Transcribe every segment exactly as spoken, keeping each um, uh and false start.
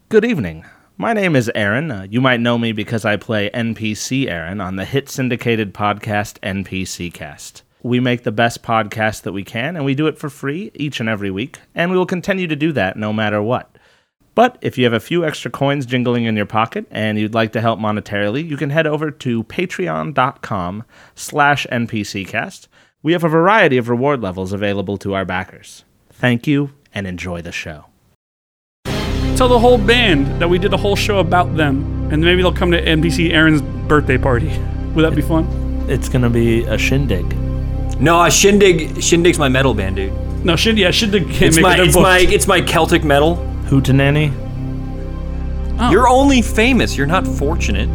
Good evening. My name is Aaron. Uh, you might know me because I play N P C Aaron on the hit syndicated podcast N P C Cast. We make the best podcast that we can, and we do it for free each and every week, and we will continue to do that no matter what. But if you have a few extra coins jingling in your pocket and you'd like to help monetarily, you can head over to patreon.com slash NPCcast. We have a variety of reward levels available to our backers. Thank you, and enjoy the show. Tell the whole band that we did a whole show about them, and maybe they'll come to N P C Aaron's birthday party. Would that be fun? It's going to be a shindig. No, uh, Shindig. Shindig's my metal band, dude. No, Shindig. Yeah, Shindig can't It's make my, it. They're it's booked. my, it's my Celtic metal. Hootenanny. Oh. You're only famous. You're not fortunate.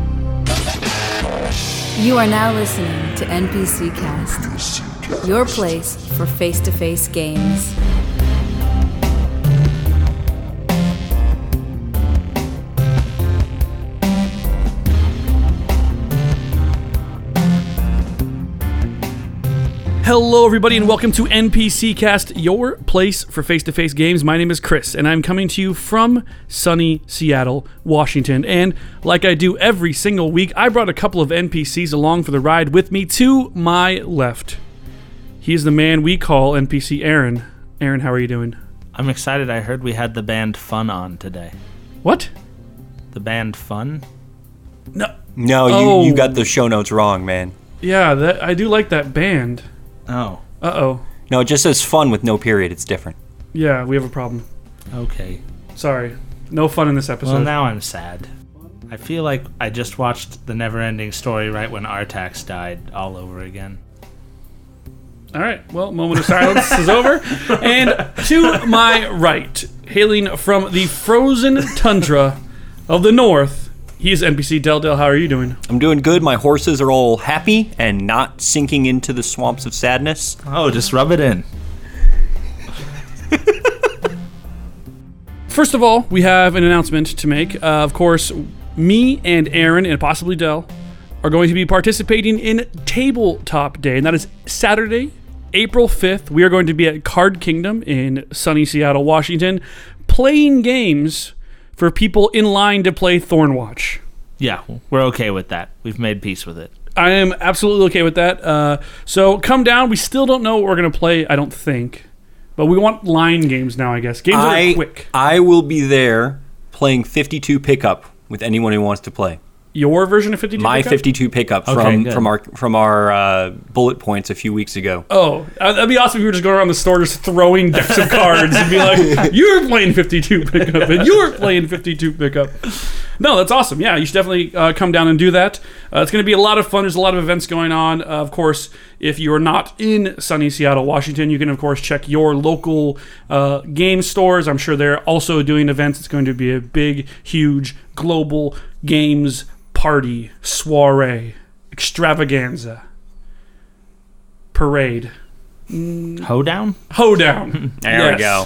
You are now listening to N P C Cast, your place for face-to-face games. Hello, everybody, and welcome to N P C Cast, your place for face-to-face games. My name is Chris, and I'm coming to you from sunny Seattle, Washington. And like I do every single week, I brought a couple of N P Cs along for the ride with me. To my left, he's the man we call N P C Aaron. Aaron, how are you doing? I'm excited. I heard we had the band Fun on today. What? The band Fun? No. No, you, Oh. you got the show notes wrong, man. Yeah, that I do like that band. Oh, Uh-oh. No, it just says fun with no period. It's different. Yeah, we have a problem. okay. Sorry. No fun in this episode. Well, now I'm sad. I feel like I just watched The Neverending Story right when Artax died all over again. All right. Well, moment of silence is over. And to my right, hailing from the frozen tundra of the north, he is N P C Del Del. How are you doing? I'm doing good. My horses are all happy and not sinking into the swamps of sadness. Oh, just rub it in. First of all, we have an announcement to make. Uh, of course, me and Aaron and possibly Del are going to be participating in Tabletop Day, and that is Saturday, April fifth. We are going to be at Card Kingdom in sunny Seattle, Washington, playing games for people in line to play Thornwatch. Yeah, we're okay with that. We've made peace with it. I am absolutely okay with that. Uh, so come down. We still don't know what we're going to play, I don't think. But we want line games now, I guess. Games that I, are quick. I will be there playing fifty-two pickup with anyone who wants to play. Your version of fifty-two My pickup? fifty-two pickup Okay, from, good. from our from our uh, bullet points a few weeks ago. Oh, uh, that'd be awesome if you were just going around the store just throwing decks of cards and be like, you're playing fifty-two pickup and you're playing fifty-two pickup. No, that's awesome. Yeah, you should definitely uh, come down and do that. Uh, it's going to be a lot of fun. There's a lot of events going on. Uh, of course, if you are not in sunny Seattle, Washington, you can, of course, check your local uh, game stores. I'm sure they're also doing events. It's going to be a big, huge, global games party, soiree, extravaganza, parade. Hoedown? Hoedown. There Yes. we go.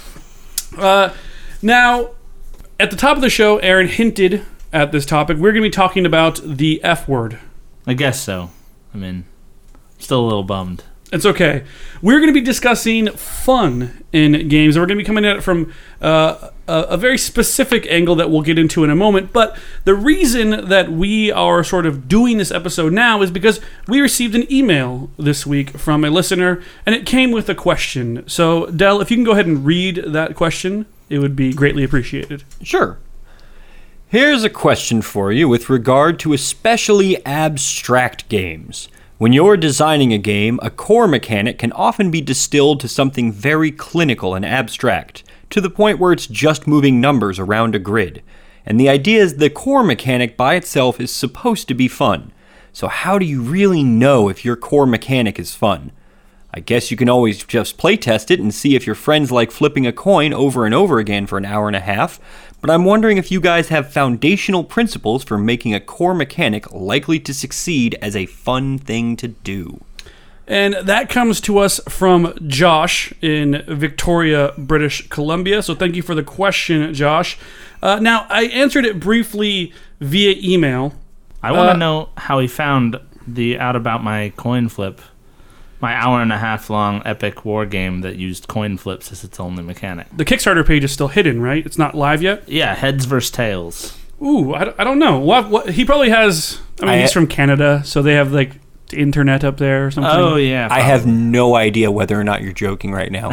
Uh, now, at the top of the show, Aaron hinted at this topic. We're going to be talking about the F word. I guess so. I mean, still a little bummed. It's okay. We're going to be discussing fun in games, and we're going to be coming at it from uh, a, a very specific angle that we'll get into in a moment. But the reason that we are sort of doing this episode now is because we received an email this week from a listener, and it came with a question. So, Del, if you can go ahead and read that question, it would be greatly appreciated. Sure. Here's a question for you with regard to especially abstract games. When you're designing a game, a core mechanic can often be distilled to something very clinical and abstract, to the point where it's just moving numbers around a grid. And the idea is the core mechanic by itself is supposed to be fun. So how do you really know if your core mechanic is fun? I guess you can always just playtest it and see if your friends like flipping a coin over and over again for an hour and a half, but I'm wondering if you guys have foundational principles for making a core mechanic likely to succeed as a fun thing to do. And that comes to us from Josh in Victoria, British Columbia. So thank you for the question, Josh. Uh, now, I answered it briefly via email. I want to Uh, know how he found the out about my coin flip my hour and a half long epic war game that used coin flips as its only mechanic. The Kickstarter page is still hidden, right? It's not live yet? Yeah, heads versus tails. Ooh, I, I don't know. What, what he probably has. I mean, I, he's from Canada, so they have like the internet up there or something. Oh yeah, I have no idea whether or not you're joking right now.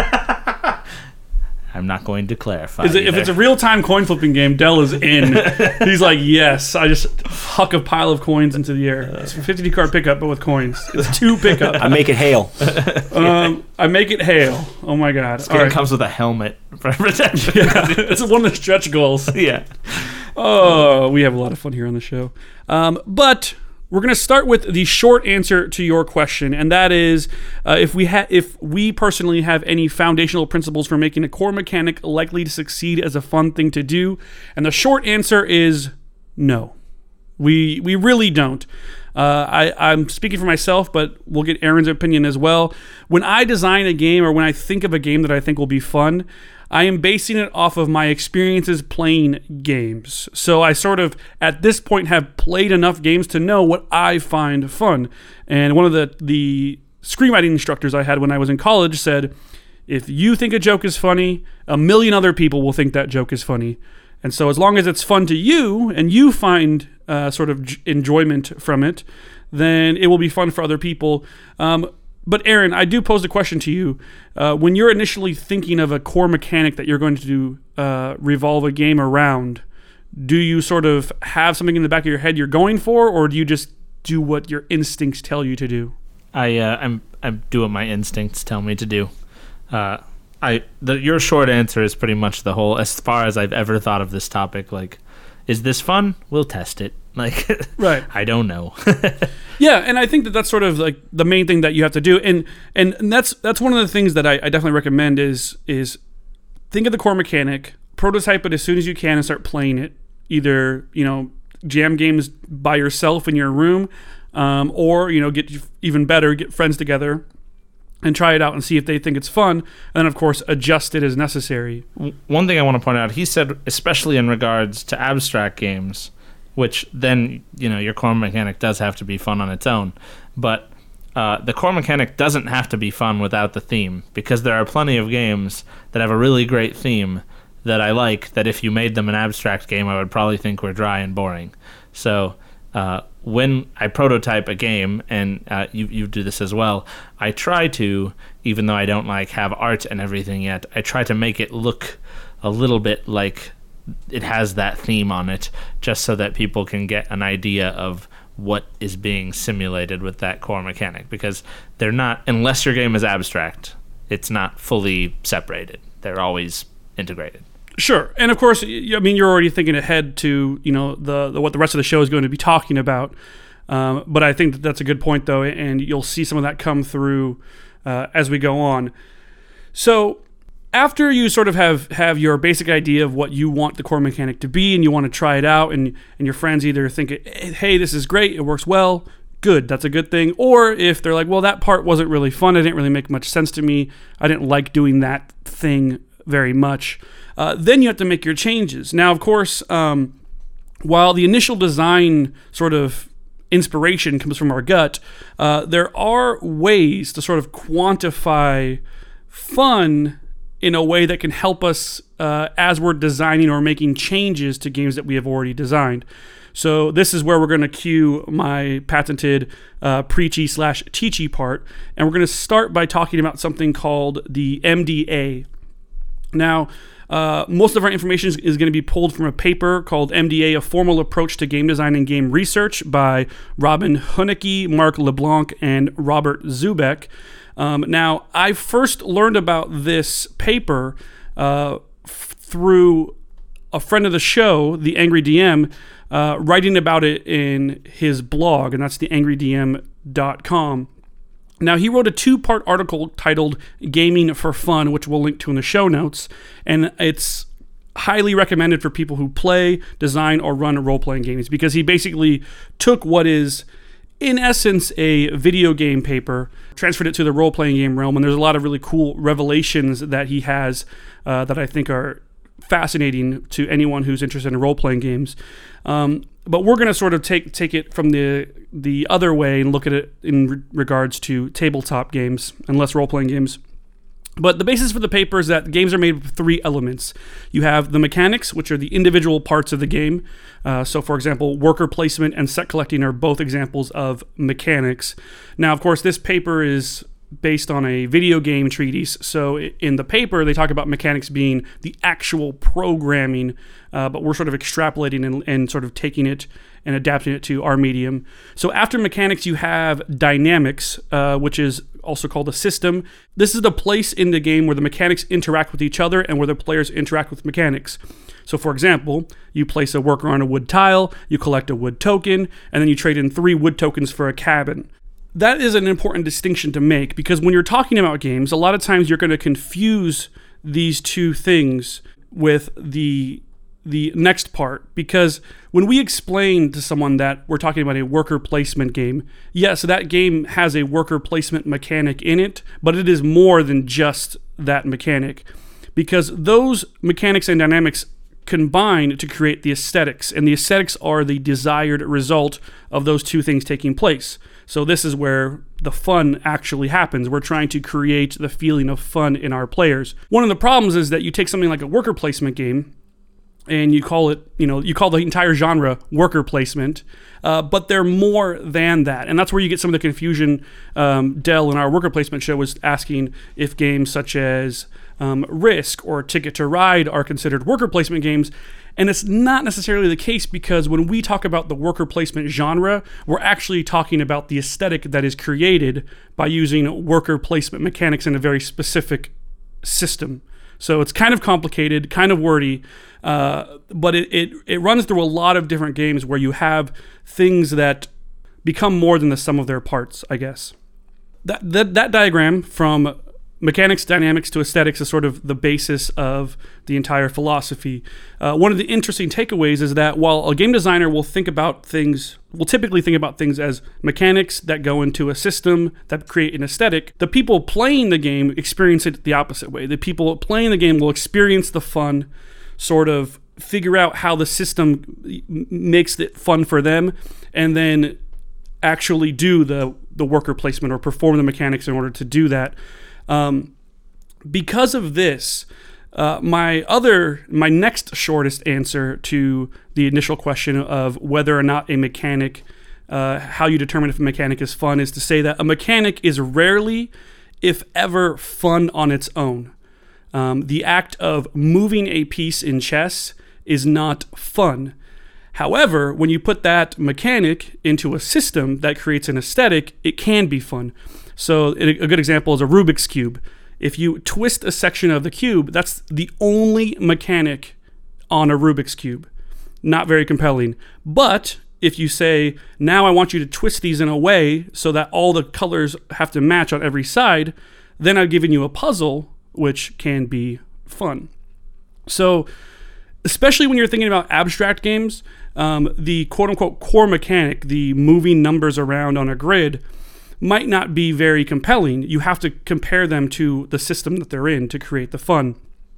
I'm not going to clarify. Is it, if it's a real time coin flipping game, Dell is in. He's like, yes. I just huck a pile of coins into the air. It's a fifty card pickup, but with coins. It's two pickup. I make it hail. Um, I make it hail. Oh my god! This game All right. comes with a helmet for protection. Yeah, it's one of the stretch goals. Yeah. Oh, we have a lot of fun here on the show. Um, but we're going to start with the short answer to your question, and that is uh, if we ha- if we personally have any foundational principles for making a core mechanic likely to succeed as a fun thing to do. And the short answer is no. We we really don't. Uh, I, I'm speaking for myself, but we'll get Aaron's opinion as well. When I design a game or when I think of a game that I think will be fun, I am basing it off of my experiences playing games. So I sort of, at this point, have played enough games to know what I find fun. And one of the, the screenwriting instructors I had when I was in college said, if you think a joke is funny, a million other people will think that joke is funny. And so as long as it's fun to you and you find uh, sort of j- enjoyment from it, then it will be fun for other people. Um, But Aaron, I do pose the question to you. Uh, when you're initially thinking of a core mechanic that you're going to uh, revolve a game around, do you sort of have something in the back of your head you're going for, or do you just do what your instincts tell you to do? I uh, I'm I'm doing what my instincts tell me to do. Uh, I the your short answer is pretty much the whole. As far as I've ever thought of this topic, like, is this fun? We'll test it. Like, right. I don't know. Yeah, and I think that that's sort of like the main thing that you have to do, and and, and that's that's one of the things that I, I definitely recommend is is think of the core mechanic, prototype it as soon as you can, and start playing it. Either you know jam games by yourself in your room, um, or you know get even better, get friends together and try it out and see if they think it's fun, and then of course adjust it as necessary. One thing I want to point out, he said, especially in regards to abstract games, which then, you know, your core mechanic does have to be fun on its own. But uh, the core mechanic doesn't have to be fun without the theme, because there are plenty of games that have a really great theme that I like, that if you made them an abstract game, I would probably think were dry and boring. So uh, when I prototype a game, and uh, you, you do this as well, I try to, even though I don't like have art and everything yet, I try to make it look a little bit like it has that theme on it, just so that people can get an idea of what is being simulated with that core mechanic, because they're not, unless your game is abstract, it's not fully separated. They're always integrated. Sure, and of course, I mean, you're already thinking ahead to you know the, the what the rest of the show is going to be talking about. Um, but I think that that's a good point, though, and you'll see some of that come through uh, as we go on. So after you sort of have, have your basic idea of what you want the core mechanic to be, and you want to try it out, and and your friends either think, hey, this is great, it works well, good, that's a good thing, or if they're like, well, that part wasn't really fun, it didn't really make much sense to me, I didn't like doing that thing very much, uh, then you have to make your changes. Now, of course, um, while the initial design sort of inspiration comes from our gut, uh, there are ways to sort of quantify fun in a way that can help us uh, as we're designing or making changes to games that we have already designed. So this is where we're going to cue my patented uh, preachy slash teachy part, and we're going to start by talking about something called the M D A. Now, uh, most of our information is, is going to be pulled from a paper called M D A, A Formal Approach to Game Design and Game Research by Robin Hunicke, Mark LeBlanc, and Robert Zubek. Um, now, I first learned about this paper uh, f- through a friend of the show, the Angry D M, uh, writing about it in his blog, and that's the angry d m dot com. Now, he wrote a two-part article titled Gaming for Fun, which we'll link to in the show notes, and it's highly recommended for people who play, design, or run role-playing games, because he basically took what is, in essence, a video game paper, transferred it to the role-playing game realm, and there's a lot of really cool revelations that he has uh, that I think are fascinating to anyone who's interested in role-playing games. Um, but we're going to sort of take take it from the the other way and look at it in re- regards to tabletop games and less role-playing games. But the basis for the paper is that games are made of three elements. You have the mechanics, which are the individual parts of the game. Uh, so, for example, worker placement and set collecting are both examples of mechanics. Now, of course, this paper is based on a video game treatise. So in the paper, they talk about mechanics being the actual programming, uh, but we're sort of extrapolating and, and sort of taking it and adapting it to our medium. So after mechanics, you have dynamics, uh, which is also called a system. This is the place in the game where the mechanics interact with each other and where the players interact with mechanics. So for example, you place a worker on a wood tile, you collect a wood token, and then you trade in three wood tokens for a cabin. That is an important distinction to make, because when you're talking about games, a lot of times you're going to confuse these two things with the the next part, because when we explain to someone that we're talking about a worker placement game, yes, that game has a worker placement mechanic in it, but it is more than just that mechanic, because those mechanics and dynamics combine to create the aesthetics, and the aesthetics are the desired result of those two things taking place. So this is where the fun actually happens. We're trying to create the feeling of fun in our players. One of the problems is that you take something like a worker placement game and you call it, you know, you call the entire genre worker placement, uh, but they're more than that. And that's where you get some of the confusion. Um, Dell in our worker placement show was asking if games such as um, Risk or Ticket to Ride are considered worker placement games. And it's not necessarily the case, because when we talk about the worker placement genre, we're actually talking about the aesthetic that is created by using worker placement mechanics in a very specific system. So it's kind of complicated, kind of wordy, uh, but it, it, it runs through a lot of different games where you have things that become more than the sum of their parts, I guess. That, that, that diagram from mechanics, dynamics to aesthetics is sort of the basis of the entire philosophy. Uh, one of the interesting takeaways is that while a game designer will think about things, will typically think about things as mechanics that go into a system that create an aesthetic, the people playing the game experience it the opposite way. The people playing the game will experience the fun, sort of figure out how the system makes it fun for them, and then actually do the, the worker placement or perform the mechanics in order to do that. Um, because of this, uh, my other, my next shortest answer to the initial question of whether or not a mechanic, uh, how you determine if a mechanic is fun, is to say that a mechanic is rarely, if ever, fun on its own. Um, the act of moving a piece in chess is not fun. However, when you put that mechanic into a system that creates an aesthetic, it can be fun. So a good example is a Rubik's Cube. If you twist a section of the cube, that's the only mechanic on a Rubik's Cube. Not very compelling. But if you say, now I want you to twist these in a way so that all the colors have to match on every side, then I've given you a puzzle, which can be fun. So especially when you're thinking about abstract games, um, the quote-unquote core mechanic, the moving numbers around on a grid, might not be very compelling. You have to compare them to the system that they're in to create the fun.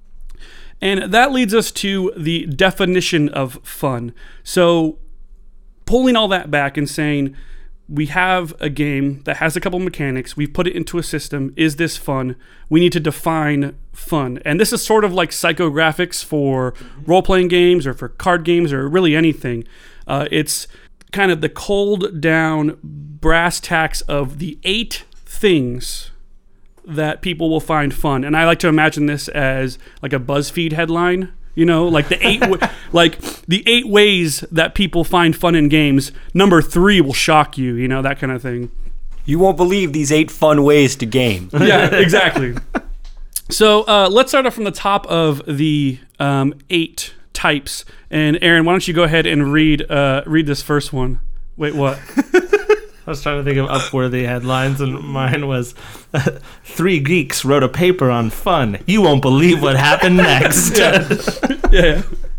And that leads us to the definition of fun. So pulling all that back and saying, we have a game that has a couple mechanics, we've put it into a system, is this fun? We need to define fun. And this is sort of like psychographics for role-playing games or for card games or really anything. Uh, it's kind of the cold down brass tacks of the eight things that people will find fun. And I like to imagine this as like a BuzzFeed headline, you know, like the eight w- like the eight ways that people find fun in games. Number three will shock you, you know, that kind of thing. You won't believe these eight fun ways to game. Yeah, exactly. So uh, let's start off from the top of the um, eight types. And Aaron, why don't you go ahead and read uh, read this first one? Wait, what? I was trying to think of Upworthy headlines, and mine was, three geeks wrote a paper on fun. You won't believe what happened next. yeah. yeah.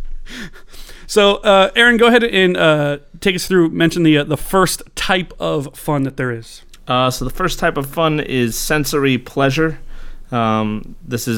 So, uh, Aaron, go ahead and uh, take us through, mention the, uh, the first type of fun that there is. Uh, so the first type of fun is sensory pleasure. Um, this is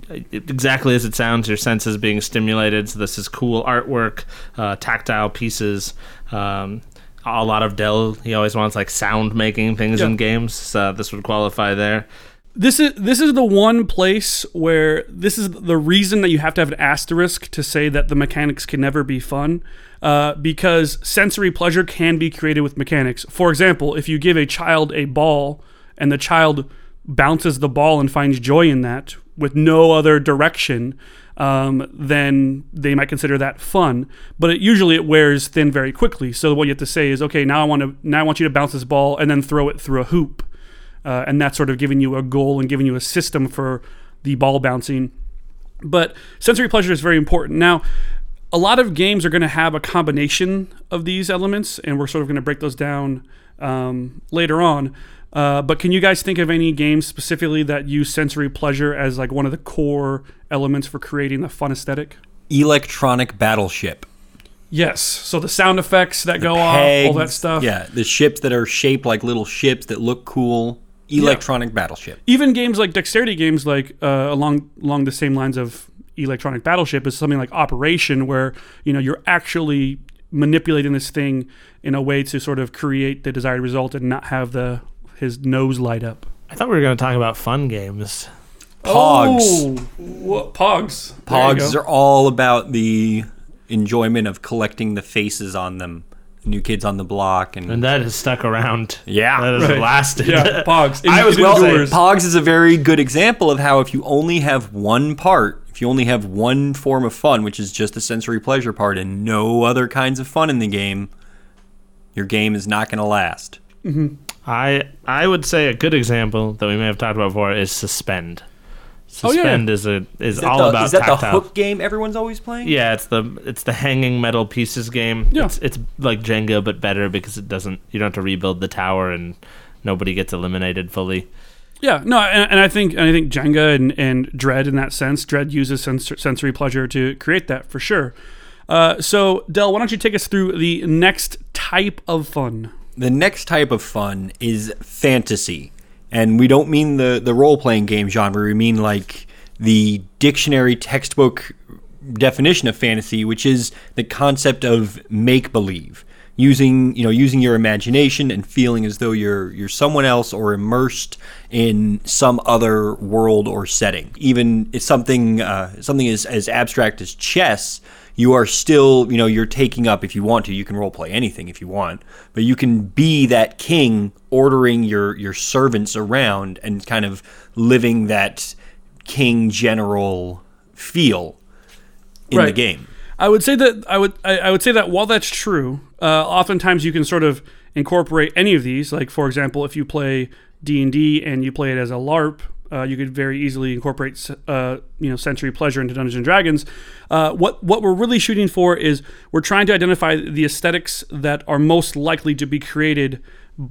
exactly as it sounds, your senses being stimulated. So this is cool artwork, uh, tactile pieces. Um, a lot of Dell, he always wants like sound making things Yeah. in games. So this would qualify there. This is this is the one place where this is the reason that you have to have an asterisk to say that the mechanics can never be fun, uh, because sensory pleasure can be created with mechanics. For example, if you give a child a ball and the child bounces the ball and finds joy in that with no other direction, um, then they might consider that fun. But it, usually it wears thin very quickly. So what you have to say is, okay, now I want to now I want you to bounce this ball and then throw it through a hoop. Uh, and that's sort of giving you a goal and giving you a system for the ball bouncing. But sensory pleasure is very important. Now, a lot of games are going to have a combination of these elements, and we're sort of going to break those down um, later on. Uh, but can you guys think of any games specifically that use sensory pleasure as like one of the core elements for creating a fun aesthetic? Electronic Battleship. Yes. So the sound effects that go off, all that Pegs, stuff. Yeah, the ships that are shaped like little ships that look cool. Electronic Battleship. Even games like dexterity games, like uh, along along the same lines of Electronic Battleship, is something like Operation, where you know you're actually manipulating this thing in a way to sort of create the desired result and not have the his nose light up. I thought we were going to talk about fun games. Pogs. Oh, wha- Pogs. There you Pogs go. are all about the enjoyment of collecting the faces on them. New Kids on the Block. And, And that has stuck around. yeah. That has Right. lasted. Yeah, Pogs. I was It well endures. Pogs is a very good example of how if you only have one part, if you only have one form of fun, which is just the sensory pleasure part and no other kinds of fun in the game, your game is not going to last. I I would say a good example that we may have talked about before is Suspend. Oh, yeah. Suspend is a is, Is that all the, about is that tactile. the hook game everyone's always playing? Yeah, it's the it's the hanging metal pieces game. Yeah. It's it's like Jenga but better because it doesn't you don't have to rebuild the tower and nobody gets eliminated fully. Yeah, no, and, and I think and I think Jenga and, and Dread in that sense, Dread uses sens- sensory pleasure to create that for sure. Uh, so, Del, why don't you take us through the next type of fun? The next type of fun is fantasy. And we don't mean the, the role-playing game genre. We mean like the dictionary textbook definition of fantasy, which is the concept of make-believe. Using, you know, using your imagination and feeling as though you're you're someone else or immersed in some other world or setting. Even it's something uh, something as, as abstract as chess, you are still, you know, you're taking up, if you want to, you can role play anything if you want, but you can be that king ordering your, your servants around and kind of living that king general feel in the Right. game. I would say that I would I, I would say that while that's true, uh, oftentimes you can sort of incorporate any of these. Like for example, if you play D and D and you play it as a LARP, uh, you could very easily incorporate uh, you know sensory pleasure into Dungeons and Dragons. Uh, what what we're really shooting for is we're trying to identify the aesthetics that are most likely to be created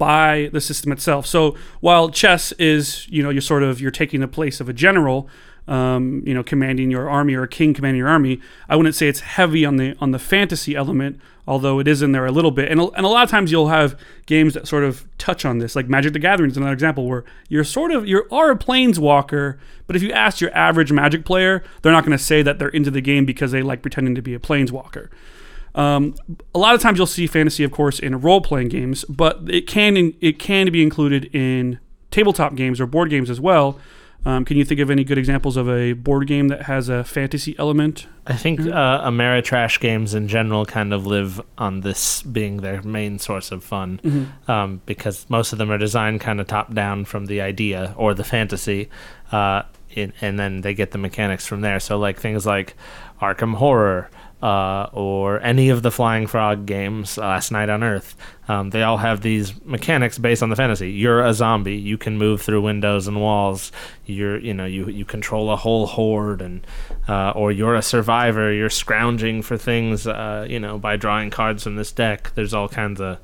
by the system itself. So while chess is you know you're sort of you're taking the place of a general. Um, you know, commanding your army or a king commanding your army. I wouldn't say it's heavy on the on the fantasy element, although it is in there a little bit. And a, and a lot of times you'll have games that sort of touch on this, like Magic the Gathering is another example where you're sort of you are a planeswalker, but if you ask your average Magic player, they're not going to say that they're into the game because they like pretending to be a planeswalker. Um, a lot of times you'll see fantasy, of course, in role playing games, but it can it can be included in tabletop games or board games as well. Um, can you think of any good examples of a board game that has a fantasy element? I think uh, Ameritrash games in general kind of live on this being their main source of fun, Mm-hmm. um, because most of them are designed kind of top down from the idea or the fantasy, uh, in, and then they get the mechanics from there. So like things like Arkham Horror uh, or any of the Flying Frog games, Last Night on Earth, um, they all have these mechanics based on the fantasy. You're a zombie. You can move through windows and walls. You're, you know, you you control a whole horde, and uh, or you're a survivor. You're scrounging for things, uh, you know, by drawing cards from this deck. There's all kinds of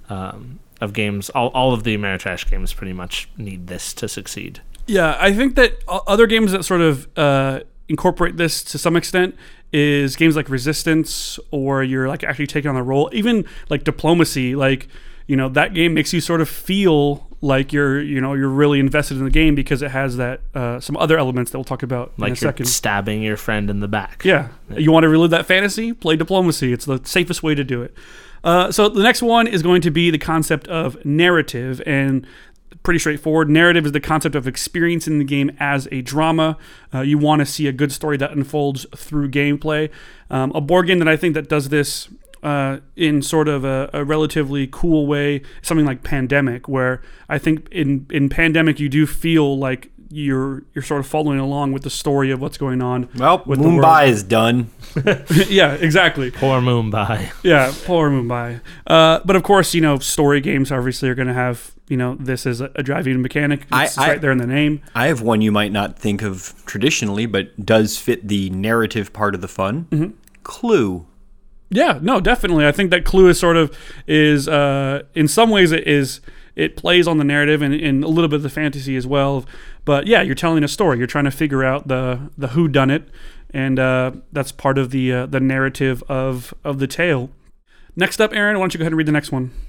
um, of games. All all of the Ameritrash games pretty much need this to succeed. Yeah, I think that o- other games that sort of uh, incorporate this to some extent is games like Resistance, or you're like actually taking on the role. Even like Diplomacy, like you know that game makes you sort of feel like you're you know you're really invested in the game because it has that uh, some other elements that we'll talk about Like in a you're second. stabbing your friend in the back. Yeah. You want to relive that fantasy? Play Diplomacy. It's the safest way to do it. Uh, so the next one is going to be the concept of narrative, and pretty straightforward. Narrative is the concept of experiencing the game as a drama. Uh, you want to see a good story that unfolds through gameplay. Um, a board game that I think that does this uh, in sort of a, a relatively cool way, something like Pandemic, where I think in, in Pandemic you do feel like you're you're sort of following along with the story of what's going on. Well, with the Mumbai world. is done. Yeah, exactly. Poor Mumbai. Yeah, poor Mumbai. Uh, but of course, you know, story games obviously are going to have, you know, this as a, a driving mechanic. It's, I- it's I- right there in the name. I have one you might not think of traditionally, but does fit the narrative part of the fun. Mm-hmm. Clue. Yeah, no, definitely. I think that Clue is sort of is uh, in some ways it is it plays on the narrative and, and a little bit of the fantasy as well. But yeah, you're telling a story. You're trying to figure out the the whodunit, and uh, that's part of the uh, the narrative of of the tale. Next up, Aaron, why don't you go ahead and read the next one?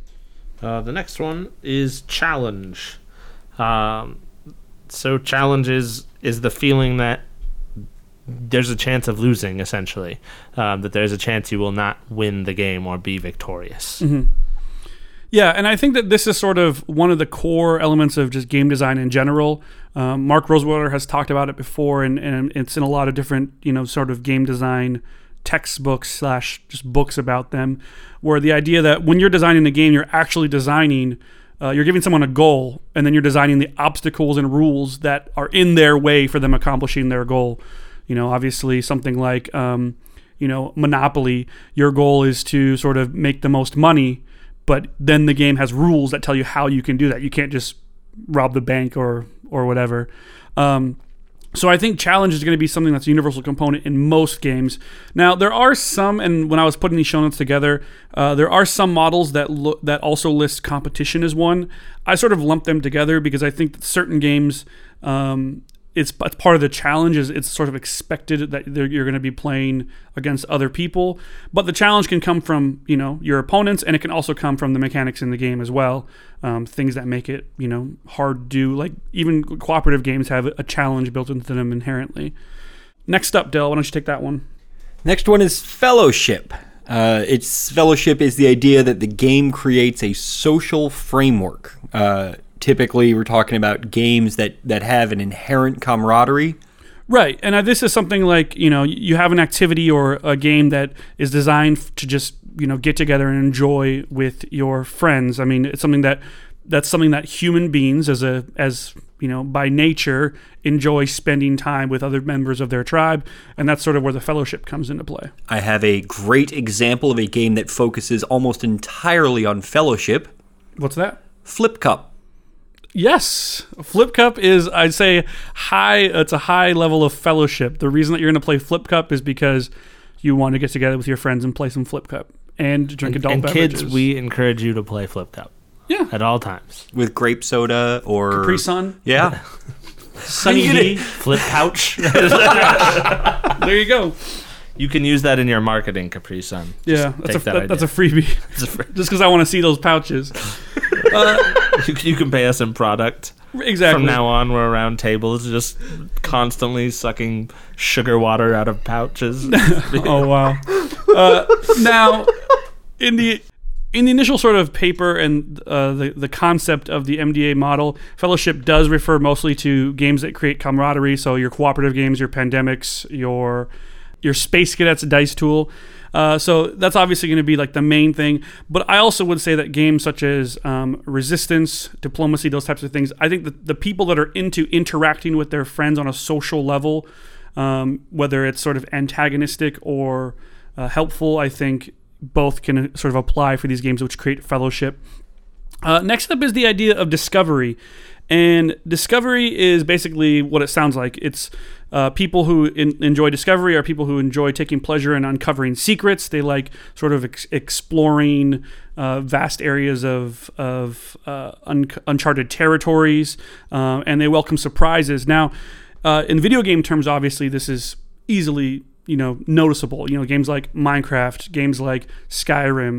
Uh, the next one is challenge. Um, so challenge is, is the feeling that there's a chance of losing, essentially. Um, that there's a chance you will not win the game or be victorious. Mm-hmm. Yeah, and I think that this is sort of one of the core elements of just game design in general. Um, Mark Rosewater has talked about it before, and, and it's in a lot of different, you know, sort of game design textbooks slash just books about them, where the idea that when you're designing a game, you're actually designing, uh, you're giving someone a goal, and then you're designing the obstacles and rules that are in their way for them accomplishing their goal. You know, obviously something like, um, you know, Monopoly, your goal is to sort of make the most money, but then the game has rules that tell you how you can do that. You can't just rob the bank or or whatever. Um, so I think challenge is going to be something that's a universal component in most games. Now, there are some, and when I was putting these show notes together, uh, there are some models that lo- that also list competition as one. I sort of lump them together because I think that certain games, um, it's, it's part of the challenge. Is it's sort of expected that you're going to be playing against other people, but the challenge can come from, you know, your opponents, and it can also come from the mechanics in the game as well. Um, things that make it, you know, hard to do. Like even cooperative games have a challenge built into them inherently. Next up, Del, why don't you take that one? Next one is fellowship. Uh, it's fellowship is the idea that the game creates a social framework. Uh, typically, we're talking about games that, that have an inherent camaraderie. Right, and uh, this is something like, you know, you have an activity or a game that is designed f- to just, you know, get together and enjoy with your friends. I mean, it's something that that's something that human beings, as a as you know, by nature, enjoy spending time with other members of their tribe, and that's sort of where the fellowship comes into play. I have a great example of a game that focuses almost entirely on fellowship. What's that? Flip Cup. Yes, Flip Cup is, I'd say, high. It's a high level of fellowship. The reason that you're going to play Flip Cup is because you want to get together with your friends and play some Flip Cup and drink And, adult and beverages. kids, we encourage you to play Flip Cup. Yeah. At all times. With grape soda or... Capri Sun. Yeah. Sunny D. Flip pouch. There you go. You can use that in your marketing, Capri Sun. Yeah, Just that's a, take that that, that's a idea. freebie. It's a fr- Just because I want to see those pouches. Uh, you, you can pay us in product. exactly. From now on, we're around tables just constantly sucking sugar water out of pouches. Oh, wow. Uh, now, in the in the initial sort of paper and uh, the, the concept of the M D A model, fellowship does refer mostly to games that create camaraderie. So your cooperative games, your Pandemics, your your Space Cadets dice tool. Uh, so that's obviously going to be like the main thing. But I also would say that games such as um, Resistance, Diplomacy, those types of things, I think that the people that are into interacting with their friends on a social level, um, whether it's sort of antagonistic or uh, helpful, I think both can sort of apply for these games which create fellowship. Uh, next up is the idea of discovery. And discovery is basically what it sounds like. It's uh, people who in, enjoy discovery are people who enjoy taking pleasure in uncovering secrets. They like sort of ex- exploring uh, vast areas of, of uh, un- uncharted territories, uh, and they welcome surprises. Now, uh, in video game terms, obviously, this is easily, you know, noticeable. You know, games like Minecraft, games like Skyrim,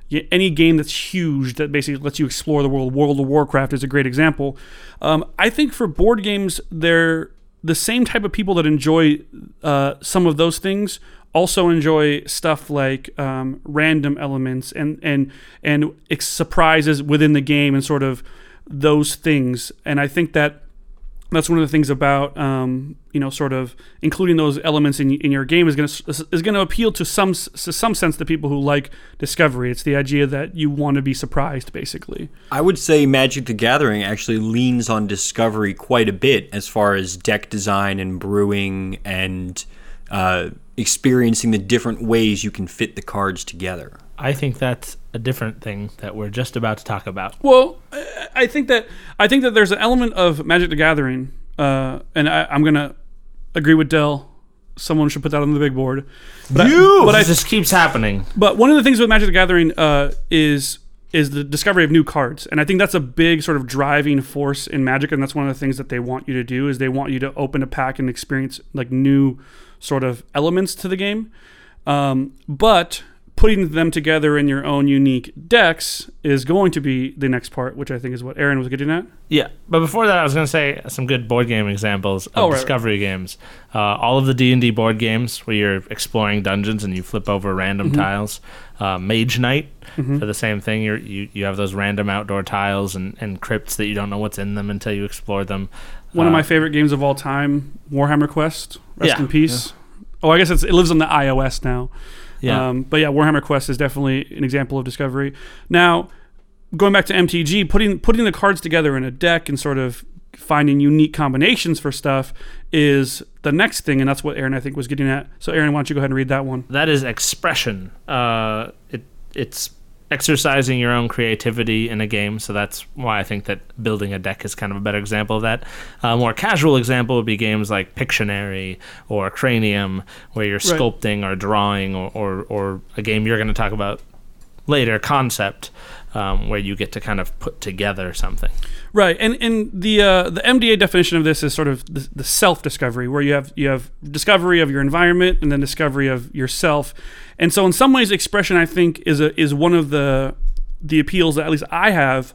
y- any game that's huge that basically lets you explore the world. World of Warcraft is a great example. Um, I think for board games, they're the same type of people that enjoy uh, some of those things also enjoy stuff like um, random elements and and and ex- surprises within the game and sort of those things. And I think that that's one of the things about um, you know sort of including those elements in in your game is going to is going to appeal to some to some sense to people who like discovery. It's the idea that you want to be surprised, basically. I would say Magic the Gathering actually leans on discovery quite a bit as far as deck design and brewing and uh, experiencing the different ways you can fit the cards together. I think that's a different thing that we're just about to talk about. Well, I- I think that I think that there's an element of Magic the Gathering, uh, and I, I'm gonna agree with Dell. Someone should put that on the big board. But you, I, but I, this keeps happening. But one of the things with Magic the Gathering uh, is is the discovery of new cards, and I think that's a big sort of driving force in Magic, and that's one of the things that they want you to do is they want you to open a pack and experience like new sort of elements to the game. Um, but putting them together in your own unique decks is going to be the next part, which I think is what Aaron was getting at. Yeah, but before that, I was going to say some good board game examples of Oh, right, discovery right. games. Uh, all of the D and D board games where you're exploring dungeons and you flip over random Mm-hmm. tiles. Uh, Mage Knight, for the same thing. You're, you you have those random outdoor tiles and, and crypts that you don't know what's in them until you explore them. One uh, of my favorite games of all time, Warhammer Quest. Rest Yeah. in peace. Oh, I guess it's, it lives on the iOS now. Yeah. Um, but yeah, Warhammer Quest is definitely an example of discovery. Now, going back to M T G, putting putting the cards together in a deck and sort of finding unique combinations for stuff is the next thing, and that's what Aaron, I think, was getting at. So, Aaron, why don't you go ahead and read that one? That is expression. Uh, it it's exercising your own creativity in a game, so that's why I think that building a deck is kind of a better example of that. A more casual example would be games like Pictionary or Cranium, where you're Right. sculpting or drawing, or, or, or a game you're going to talk about later, Concept, um, where you get to kind of put together something. Right, and and the uh, the M D A definition of this is sort of the, the self discovery, where you have you have discovery of your environment and then discovery of yourself, and so in some ways, expression I think is a is one of the the appeals that at least I have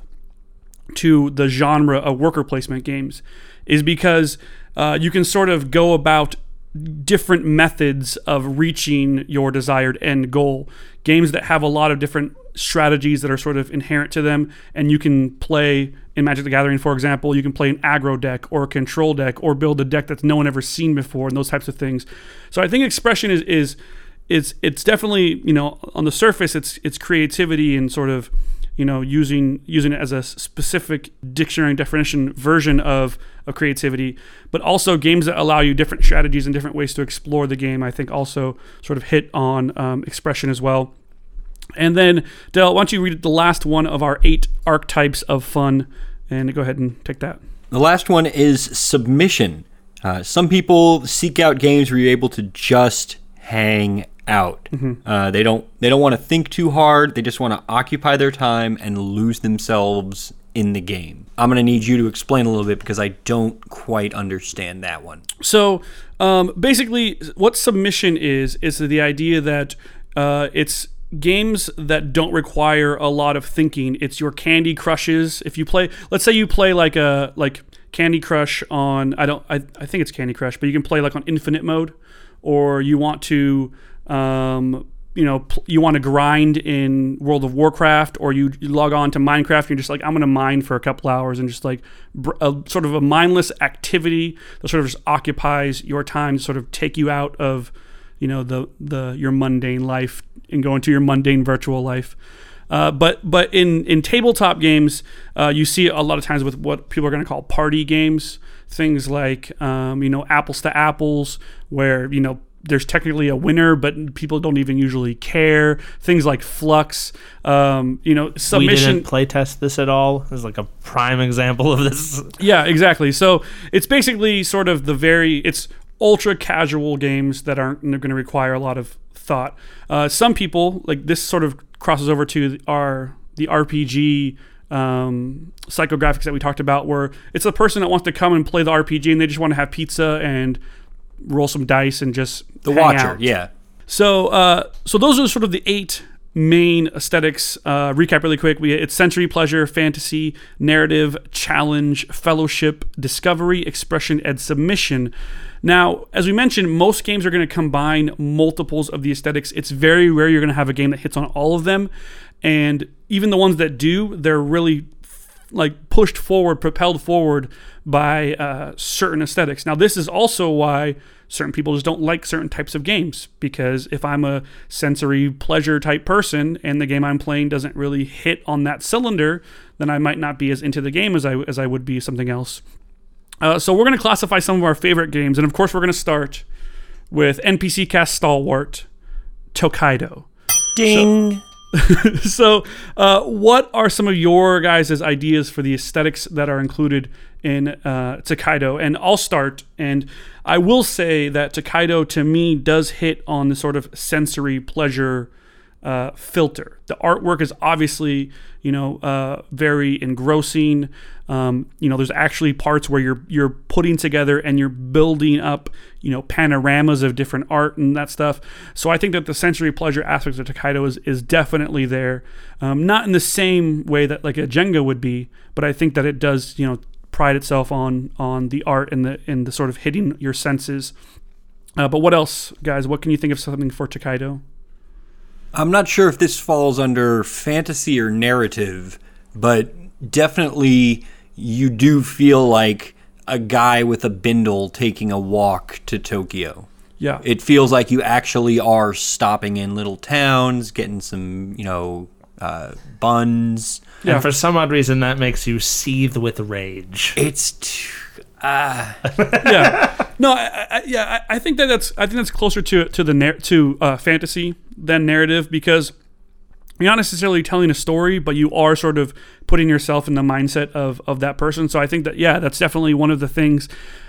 to the genre of worker placement games, is because uh, you can sort of go about different methods of reaching your desired end goal. Games that have a lot of different strategies that are sort of inherent to them, and you can play in Magic the Gathering, for example, you can play an aggro deck or a control deck or build a deck that's no one ever seen before, and those types of things. So I think expression is is is it's definitely, you know, on the surface it's it's creativity and sort of, you know, using using it as a specific dictionary definition version of, of creativity, but also games that allow you different strategies and different ways to explore the game, I think also sort of hit on um, expression as well. And then, Del, why don't you read the last one of our eight archetypes of fun, and go ahead and take that. The last one is submission. Uh, some people seek out games where you're able to just hang out. Mm-hmm. Uh, they don't they don't want to think too hard. They just want to occupy their time and lose themselves in the game. I'm going to need you to explain a little bit because I don't quite understand that one. So um, basically, what submission is, is the idea that uh, it's games that don't require a lot of thinking. It's your Candy Crushes. If you play, let's say you play like a like Candy Crush on, I don't, I, I think it's Candy Crush, but you can play like on infinite mode, or you want to, um, you know, pl- you want to grind in World of Warcraft, or you, you log on to Minecraft and you're just like, I'm going to mine for a couple hours and just like br- a, sort of a mindless activity that sort of just occupies your time to sort of take you out of, you know, the, the, your mundane life and go into your mundane virtual life. Uh, but but in, in tabletop games, uh, you see a lot of times with what people are going to call party games, things like, um, you know, apples to apples, where, you know, there's technically a winner, but people don't even usually care. Things like Flux, um, you know, submission. We didn't playtest this at all. This is like a prime example of this. Yeah, exactly. So it's basically sort of the very, it's ultra casual games that aren't going to require a lot of thought. Uh, some people, like this sort of crosses over to our the R P G um, psychographics that we talked about, where it's the person that wants to come and play the R P G and they just want to have pizza and roll some dice and just The hang Watcher, out. yeah. So, uh, so those are sort of the eight main aesthetics. Uh, recap really quick. We it's sensory pleasure, fantasy, narrative, challenge, fellowship, discovery, expression, and submission. Now, as we mentioned, most games are going to combine multiples of the aesthetics. It's very rare you're going to have a game that hits on all of them, and even the ones that do, they're really like pushed forward, propelled forward by uh, certain aesthetics. Now, this is also why certain people just don't like certain types of games, because if I'm a sensory pleasure type person and the game I'm playing doesn't really hit on that cylinder, then I might not be as into the game as I as I would be something else. Uh, so we're going to classify some of our favorite games, and of course we're going to start with N P C Cast stalwart, Tokaido. Ding! So, so uh, what are some of your guys' ideas for the aesthetics that are included in uh, Tokaido? And I'll start, and I will say that Tokaido to me does hit on the sort of sensory pleasure uh, filter. The artwork is obviously, you know, uh, very engrossing. Um, you know, there's actually parts where you're you're putting together and you're building up, you know, panoramas of different art and that stuff. So I think that the sensory pleasure aspect of Tokaido is is definitely there. Um, not in the same way that like a Jenga would be, but I think that it does, you know, pride itself on on the art and the and the sort of hitting your senses. Uh, but what else, guys? What can you think of something for Tokaido? I'm not sure if this falls under fantasy or narrative, but definitely you do feel like a guy with a bindle taking a walk to Tokyo. Yeah. It feels like you actually are stopping in little towns, getting some, you know, uh, buns. Yeah. And for some odd reason, that makes you seethe with rage. It's too... Uh. yeah. No, I, I, yeah, I, I think that that's I think that's closer to to the nar- to uh, fantasy than narrative, because you're not necessarily telling a story, but you are sort of putting yourself in the mindset of of that person. So I think that yeah, that's definitely one of the things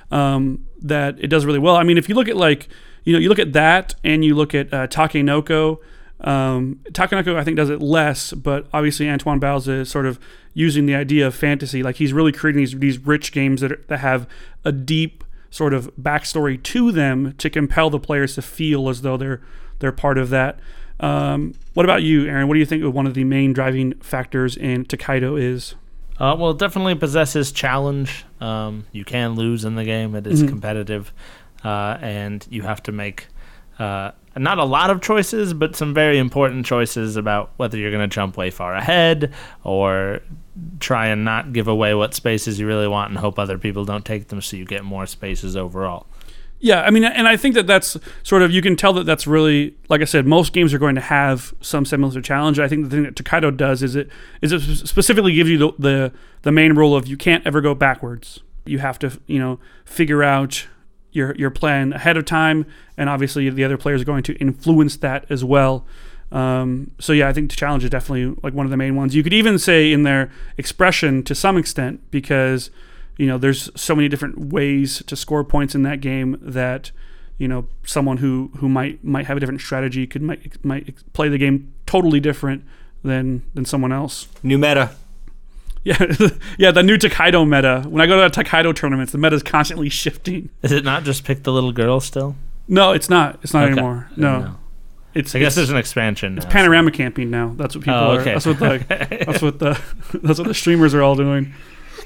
um, that it does really well. I mean, if you look at like you know you look at that and you look at uh, Takenoko. Um, Takenoko, I think, does it less, but obviously Antoine Bauza is sort of using the idea of fantasy. Like, he's really creating these these rich games that, are, that have a deep sort of backstory to them to compel the players to feel as though they're they're part of that. Um, what about you, Aaron? What do you think one of the main driving factors in Tokaido is? Uh, well, it definitely possesses challenge. Um, you can lose in the game. It is mm-hmm. competitive, uh, and you have to make... Uh, not a lot of choices, but some very important choices about whether you're going to jump way far ahead or try and not give away what spaces you really want and hope other people don't take them so you get more spaces overall. Yeah, I mean, and I think that that's sort of, you can tell that that's really, like I said, most games are going to have some semblance of challenge. I think the thing that Tokaido does is it is it specifically gives you the, the, the main rule of you can't ever go backwards. You have to, you know, figure out your your plan ahead of time, and obviously the other players are going to influence that as well. Um, so yeah, I think the challenge is definitely like one of the main ones. You could even say in their expression to some extent, because you know there's so many different ways to score points in that game that you know someone who who might might have a different strategy could might might play the game totally different than than someone else. New meta. Yeah, yeah, the new Tokaido meta. When I go to Tokaido tournaments, the meta is constantly shifting. Is it not just pick the little girl still? No, it's not. It's not okay. anymore. No. no. It's I guess it's, there's an expansion It's now, panorama so. camping now. That's what people oh, are. okay. That's what the that's what the that's what the streamers are all doing.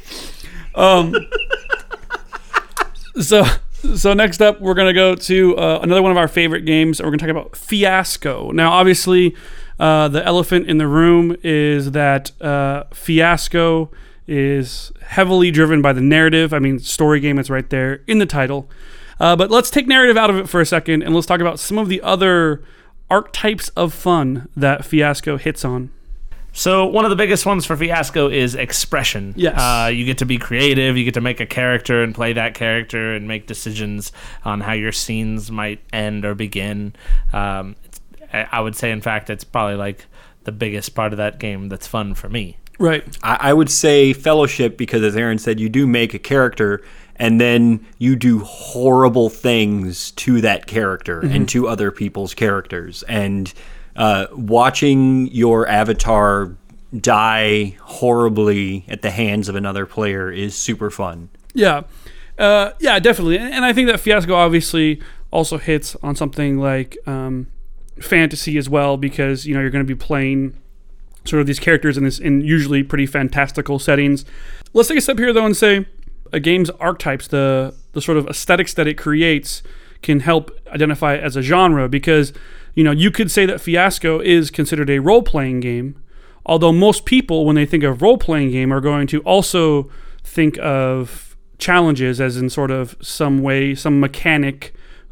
Um So so next up we're going to go to uh, another one of our favorite games, and we're going to talk about Fiasco. Now, obviously, Uh, the elephant in the room is that uh, Fiasco is heavily driven by the narrative. I mean, story game is right there in the title. Uh, but let's take narrative out of it for a second, and let's talk about some of the other archetypes of fun that Fiasco hits on. So one of the biggest ones for Fiasco is expression. Yes. Uh, you get to be creative. You get to make a character and play that character and make decisions on how your scenes might end or begin. Um, it's, I would say, in fact, it's probably like the biggest part of that game that's fun for me. Right. I, I would say Fellowship, because as Aaron said, you do make a character and then you do horrible things to that character mm-hmm. and to other people's characters. And uh, watching your avatar die horribly at the hands of another player is super fun. Yeah. Uh, yeah, definitely. And, and I think that Fiasco obviously also hits on something like... Um, fantasy as well, because you know you're going to be playing sort of these characters in this in usually pretty fantastical settings. Let's take a step here though and say a game's archetypes, the the sort of aesthetics that it creates, can help identify it as a genre, because you know you could say that Fiasco is considered a role-playing game, although most people when they think of role-playing game are going to also think of challenges as in sort of some way, some mechanic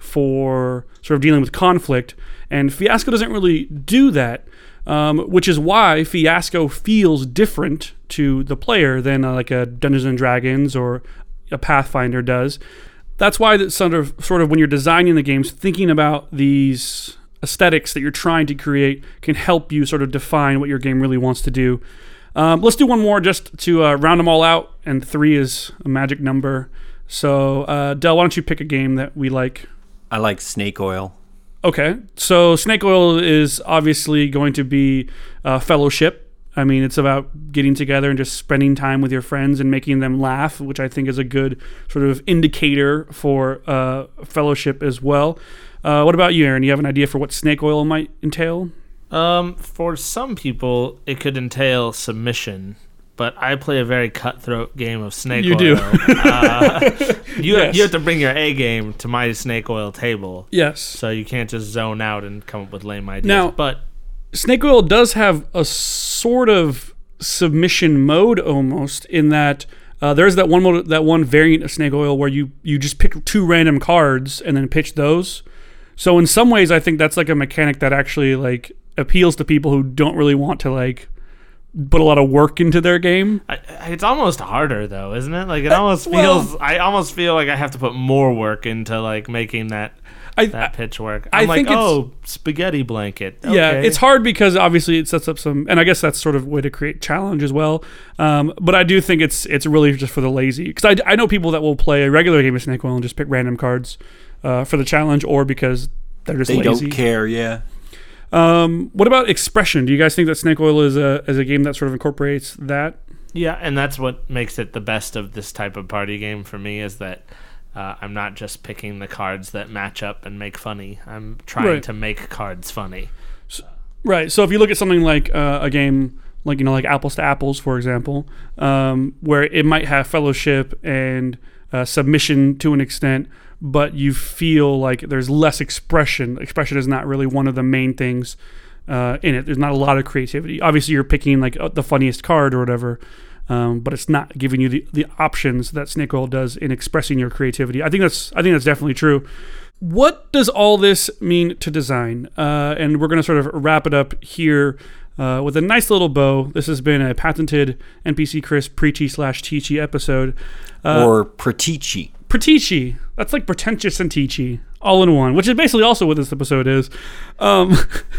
for sort of dealing with conflict, and Fiasco doesn't really do that, um, which is why Fiasco feels different to the player than uh, like a Dungeons and Dragons or a Pathfinder does. That's why that sort of sort of when you're designing the games, thinking about these aesthetics that you're trying to create can help you sort of define what your game really wants to do. Um, let's do one more just to uh, round them all out, and three is a magic number. So, uh, Del, why don't you pick a game that we like? I like Snake Oil. Okay, so Snake Oil is obviously going to be uh, Fellowship. I mean, it's about getting together and just spending time with your friends and making them laugh, which I think is a good sort of indicator for uh, Fellowship as well. Uh, what about you, Aaron? Do you have an idea for what Snake Oil might entail? Um, for some people, it could entail submission, but I play a very cutthroat game of Snake You Oil. do. uh, you, Yes. you have to bring your A game to my Snake Oil table. Yes. So you can't just zone out and come up with lame ideas. Now- but Snake Oil does have a sort of submission mode almost, in that uh, there's that one mode, that one variant of Snake Oil where you, you just pick two random cards and then pitch those. So in some ways, I think that's like a mechanic that actually like appeals to people who don't really want to like put a lot of work into their game. I, it's almost harder though, isn't it? Like it almost feels. well- I almost feel like I have to put more work into like making that I, that pitch work. I I'm like, think it's- oh, spaghetti blanket. Yeah, Okay. it's hard because obviously it sets up some, and I guess that's sort of a way to create challenge as well. Um, but I do think it's it's really just for the lazy, because I, I know people that will play a regular game of Snake Oil and just pick random cards uh, for the challenge, or because they're just They lazy. don't care, yeah. Um, what about expression? Do you guys think that Snake Oil is a is a game that sort of incorporates that? Yeah, and that's what makes it the best of this type of party game for me, is that uh, I'm not just picking the cards that match up and make funny. I'm trying Right. to make cards funny. Right. So if you look at something like uh, a game like, you know, like Apples to Apples, for example, um, where it might have Fellowship and uh, submission to an extent, but you feel like there's less expression. Expression is not really one of the main things uh, in it. There's not a lot of creativity. Obviously, you're picking like uh, the funniest card or whatever, um, but it's not giving you the, the options that Snake Oil does in expressing your creativity. I think that's I think that's definitely true. What does all this mean to design? Uh, and we're going to sort of wrap it up here uh, with a nice little bow. This has been a patented N P C Chris preachy slash teachy episode. Uh, Or Pratici. Pratici. That's like pretentious and teachy all in one, which is basically also what this episode is. Um,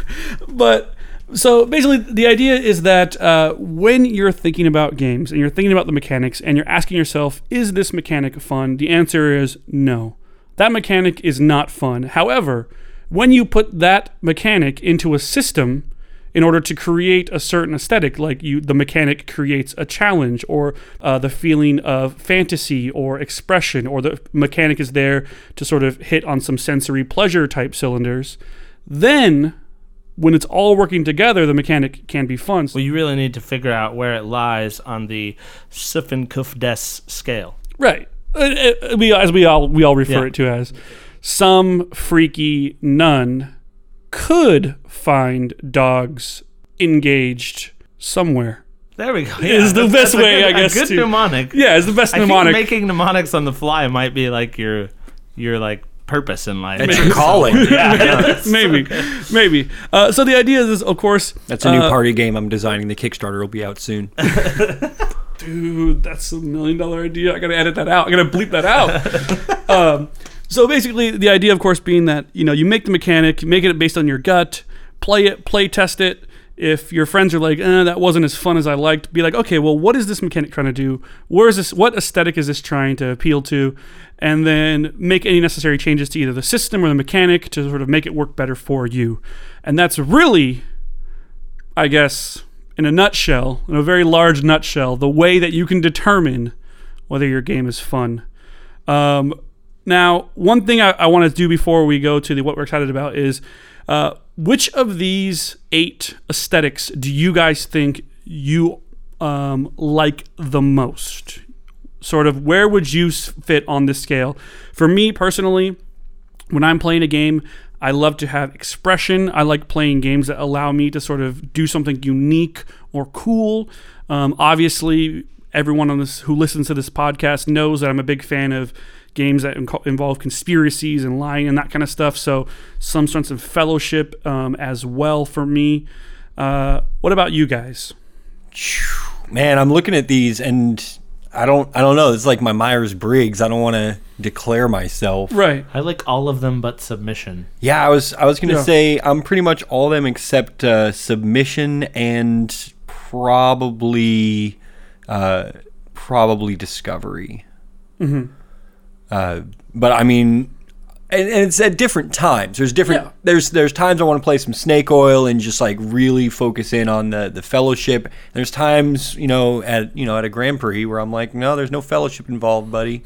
but so basically the idea is that uh, when you're thinking about games and you're thinking about the mechanics and you're asking yourself, is this mechanic fun? The answer is no. That mechanic is not fun. However, when you put that mechanic into a system in order to create a certain aesthetic, like you, the mechanic creates a challenge, or uh, the feeling of fantasy or expression, or the mechanic is there to sort of hit on some sensory pleasure type cylinders, then when it's all working together, the mechanic can be fun. Well, you really need to figure out where it lies on the Siffenkufdes scale. Right. Uh, uh, we, as we all we all refer Yeah. it to as, some freaky nun could find dogs engaged somewhere. There we go. Is the that's- best that's a way, good- I guess, A good to- mnemonic. Yeah, it's the best I mnemonic. think making mnemonics on the fly might be like your your like purpose in life. That's your calling. Yeah, I know, that's maybe, so good. maybe. Uh, so the idea is, of course, That's a new uh, party game I'm designing. The Kickstarter will be out soon. Dude, that's a million dollar idea. I gotta edit that out. I gotta bleep that out. um, so basically, the idea, of course, being that you know you make the mechanic, you make it based on your gut, play it, play test it. If your friends are like, eh, that wasn't as fun as I liked, be like, okay, well, what is this mechanic trying to do? Where is this? What aesthetic is this trying to appeal to? And then make any necessary changes to either the system or the mechanic to sort of make it work better for you. And that's really, I guess, in a nutshell, in a very large nutshell, the way that you can determine whether your game is fun. Um, now, one thing I, I want to do before we go to the what we're excited about is Uh, which of these eight aesthetics do you guys think you um, like the most? Sort of, where would you fit on this scale? For me personally, when I'm playing a game, I love to have expression. I like playing games that allow me to sort of do something unique or cool. Um, obviously, everyone on this who listens to this podcast knows that I'm a big fan of games that inc- involve conspiracies and lying and that kind of stuff. So some sense of fellowship um, as well for me. Uh, what about you guys? Man, I'm looking at these and I don't I don't know. It's like my Myers-Briggs. I don't want to declare myself. Right. I like all of them but submission. Yeah, I was I was going to Yeah. say I'm pretty much all of them except uh, submission and probably uh, probably discovery. Mm-hmm. Uh, but I mean, and, and it's at different times. There's different. Yeah. There's there's times I want to play some Snake Oil and just like really focus in on the, the fellowship. There's times, you know, at you know at a Grand Prix where I'm like, no, there's no fellowship involved, buddy.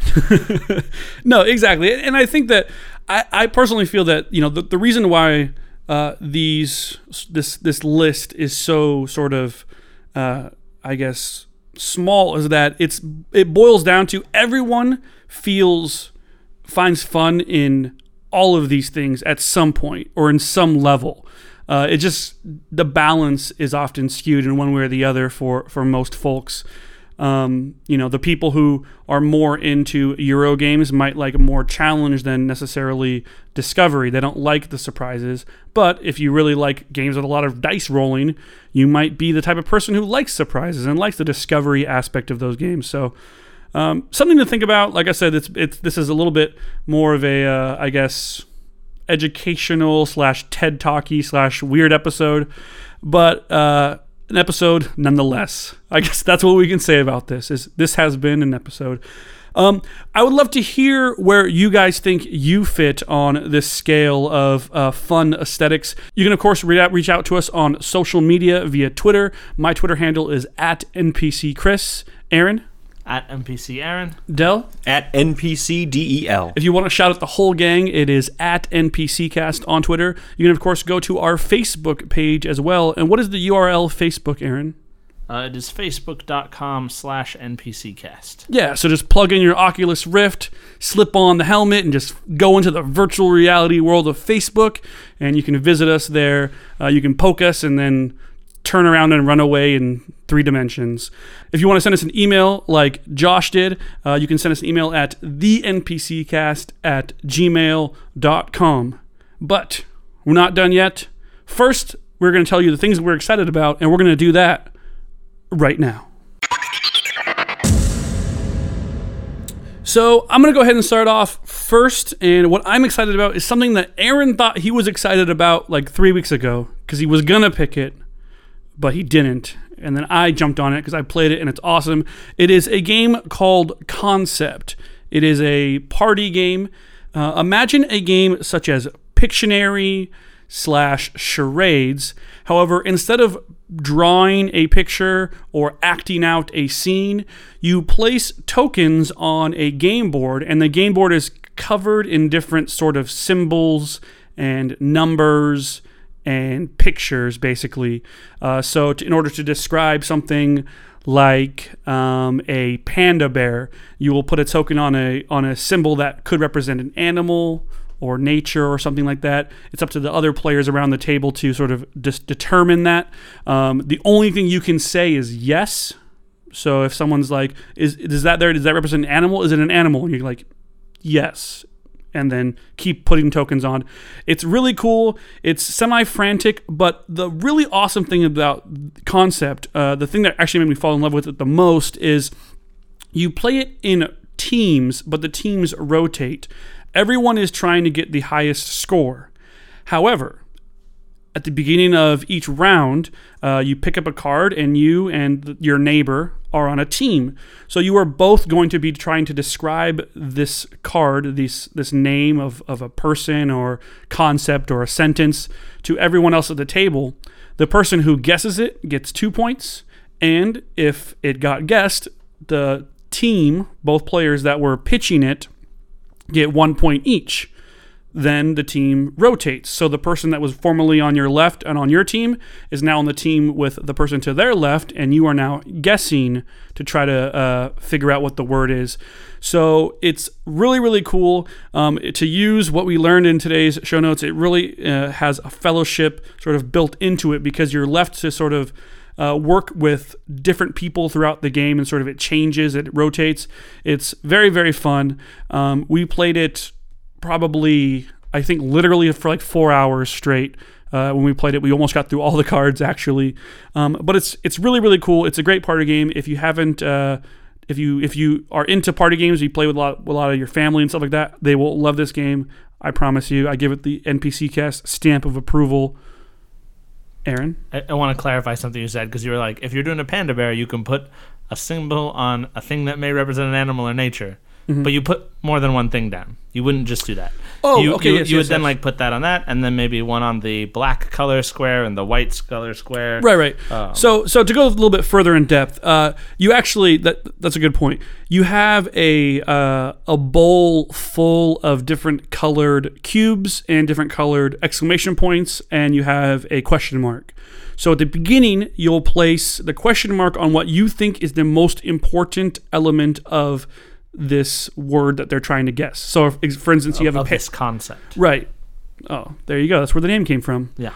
No, exactly. And I think that I, I personally feel that, you know, the, the reason why uh, these this this list is so sort of, uh, I guess, small is that it's it boils down to everyone feels finds fun in all of these things at some point or in some level. Uh, it just the balance is often skewed in one way or the other for for most folks. Um, you know, the people who are more into Euro games might like more challenge than necessarily discovery. They don't like the surprises. But if you really like games with a lot of dice rolling, you might be the type of person who likes surprises and likes the discovery aspect of those games. So um, something to think about. Like I said, it's it's this is a little bit more of a, uh, I guess, educational slash TED Talky slash weird episode, but uh, an episode nonetheless. I guess that's what we can say about this. Is this has been an episode. Um, I would love to hear where you guys think you fit on this scale of uh, fun aesthetics. You can, of course, reach out, reach out to us on social media via Twitter. My Twitter handle is at N P C Chris. Aaron? At N P C Aaron. Del? At N P C D E L. If you want to shout out the whole gang, it is at N P C Cast on Twitter. You can, of course, go to our Facebook page as well. And what is the U R L Facebook, Aaron? Uh, it is facebook.com slash NPCcast. Yeah, so just plug in your Oculus Rift, slip on the helmet, and just go into the virtual reality world of Facebook, and you can visit us there. Uh, you can poke us and then turn around and run away in three dimensions. If you want to send us an email like Josh did, uh, you can send us an email at the N P C cast at gmail dot com. But we're not done yet. First, we're going to tell you the things we're excited about, and we're going to do that right now. So I'm going to go ahead and start off first, and what I'm excited about is something that Aaron thought he was excited about like three weeks ago because he was going to pick it, but he didn't. And then I jumped on it because I played it and it's awesome. It is a game called Concept. It is a party game. Uh, imagine a game such as Pictionary slash charades. However, instead of drawing a picture or acting out a scene, you place tokens on a game board, and the game board is covered in different sort of symbols and numbers and pictures, basically. Uh, so to, in order to describe something like um, a panda bear, you will put a token on a on a symbol that could represent an animal or nature or something like that. It's up to the other players around the table to sort of dis- determine that. Um, the only thing you can say is yes. So if someone's like, "Is is that there? Does that represent an animal? Is it an animal?" And you're like, "Yes." And then keep putting tokens on. It's really cool. It's semi-frantic, but the really awesome thing about Concept, uh, the thing that actually made me fall in love with it the most is you play it in teams, but the teams rotate. Everyone is trying to get the highest score. However, at the beginning of each round, uh, you pick up a card and you and th- your neighbor are on a team. So you are both going to be trying to describe this card, this this name of, of a person or concept or a sentence to everyone else at the table. The person who guesses it gets two points. And if it got guessed, the team, both players that were pitching it, get one point each. then the team rotates. So the person that was formerly on your left and on your team is now on the team with the person to their left, and you are now guessing to try to uh, figure out what the word is. So it's really, really cool um, to use what we learned in today's show notes. It really uh, has a fellowship sort of built into it because you're left to sort of uh, work with different people throughout the game, and sort of it changes, it rotates. It's very, very fun. Um, we played it probably, I think, literally for like four hours straight. Uh, when we played it, we almost got through all the cards actually. Um, but it's it's really, really cool. It's a great party game. If you haven't, uh, if you if you are into party games, you play with a lot, with a lot of your family and stuff like that, they will love this game. I promise you. I give it the N P C Cast stamp of approval. Aaron? I, I want to clarify something you said, because you were like, if you're doing a Panda Bear, you can put a symbol on a thing that may represent an animal or nature. Mm-hmm. But you put more than one thing down. You wouldn't just do that. Oh, you, okay. You, yes, you yes, would then yes. like put that on that, and then maybe one on the black color square and the white color square. Right, right. Um, so, so to go a little bit further in depth, uh, you actually that that's a good point. You have a uh, a bowl full of different colored cubes and different colored exclamation points, and you have a question mark. So at the beginning, you'll place the question mark on what you think is the most important element of this word that they're trying to guess. So, if, for instance, you have of a pa- this concept. Right. Oh, there you go. That's where the name came from. Yeah.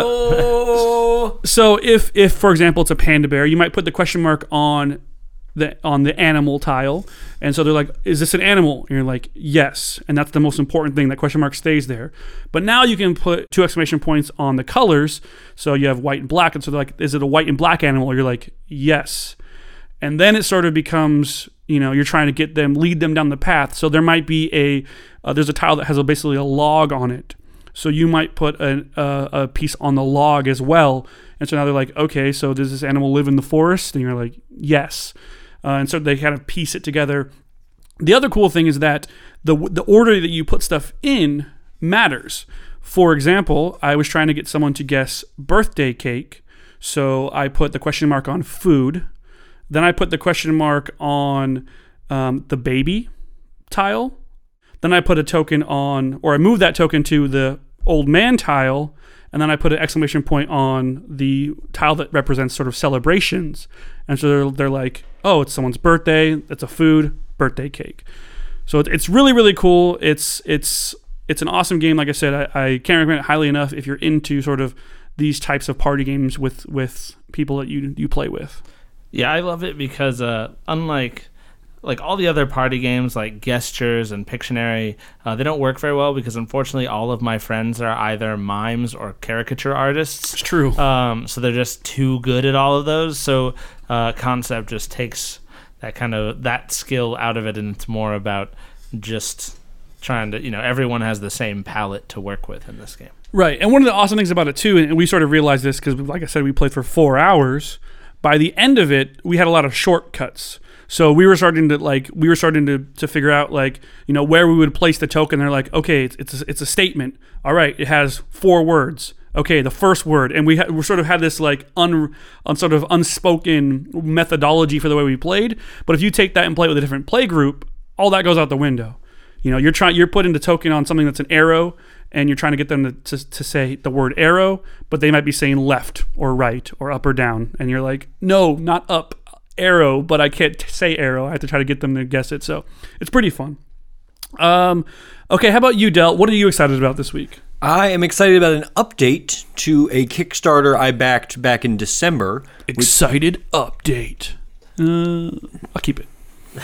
Uh, so, if, if for example, it's a panda bear, you might put the question mark on the on the animal tile, and so they're like, "Is this an animal?" And you're like, "Yes," and that's the most important thing. That question mark stays there. But now you can put two exclamation points on the colors. So you have white and black, and so they're like, "Is it a white and black animal?" You're like, "Yes," and then it sort of becomes, you know, you're trying to get them, lead them down the path. So there might be a, uh, there's a tile that has a, basically a log on it. So you might put a, a, a piece on the log as well. And so now they're like, okay, so does this animal live in the forest? And you're like, yes. Uh, and so they kind of piece it together. The other cool thing is that the the order that you put stuff in matters. For example, I was trying to get someone to guess birthday cake. So I put the question mark on food. Then I put the question mark on um, the baby tile. Then I put a token on, or I moved that token to the old man tile. And then I put an exclamation point on the tile that represents sort of celebrations. And so they're, they're like, oh, it's someone's birthday. It's a food, birthday cake. So it, it's really, really cool. It's it's it's an awesome game. Like I said, I, I can't recommend it highly enough if you're into sort of these types of party games with, with people that you you play with. Yeah, I love it because uh, unlike like all the other party games like Gestures and Pictionary, uh, they don't work very well because unfortunately all of my friends are either mimes or caricature artists. It's true. Um, so they're just too good at all of those. So uh, Concept just takes that kind of that skill out of it, and it's more about just trying to, you know, everyone has the same palette to work with in this game. Right, and one of the awesome things about it too, and we sort of realized this because, like I said, we played for four hours. By the end of it, we had a lot of shortcuts. So we were starting to like we were starting to, to figure out like, you know, where we would place the token. They're like, okay, it's it's a, it's a statement. All right, it has four words. Okay, the first word, and we ha- we sort of had this like un, un sort of unspoken methodology for the way we played. But if you take that and play it with a different play group, all that goes out the window. You know, you're trying you're putting the token on something that's an arrow, and you're trying to get them to, to to say the word arrow, but they might be saying left or right or up or down, and you're like, no, not up, arrow, but I can't t- say arrow. I have to try to get them to guess it. So it's pretty fun. Um, okay, how about you, Del? What are you excited about this week? I am excited about an update to a Kickstarter I backed back in December. Excited update. Uh, I'll keep it.